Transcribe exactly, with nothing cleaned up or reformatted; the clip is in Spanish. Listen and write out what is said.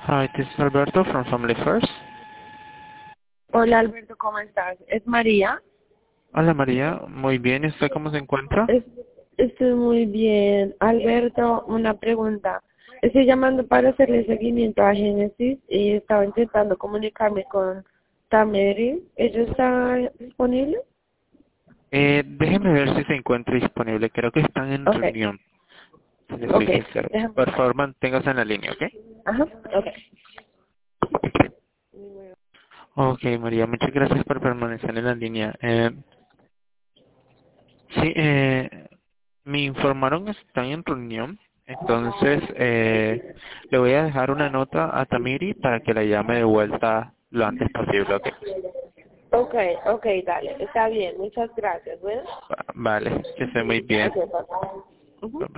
Hi, this is Alberto from Family First. Hola Alberto, ¿cómo estás? Es María. Hola María, muy bien. ¿Y usted cómo se encuentra? Es- estoy muy bien. Alberto, una pregunta. Estoy llamando para hacerle seguimiento a Génesis y estaba intentando comunicarme con Tameri. ¿Ella está disponible? Eh, déjeme ver si se encuentra disponible. Creo que están en Ok, reunión, si le soy ok. sincero. Déjame. Por favor, manténgase en la línea, ¿ok? Ajá, ok. Ok, María, muchas gracias por permanecer en la línea. Eh, sí, eh, me informaron que están en reunión. Entonces, eh, le voy a dejar una nota a Tamiri para que la llame de vuelta lo antes posible, ¿ok? Ok, ok, dale. Está bien, muchas gracias. Bueno, Va- Vale, que esté muy bien. ok, papá. Ujú.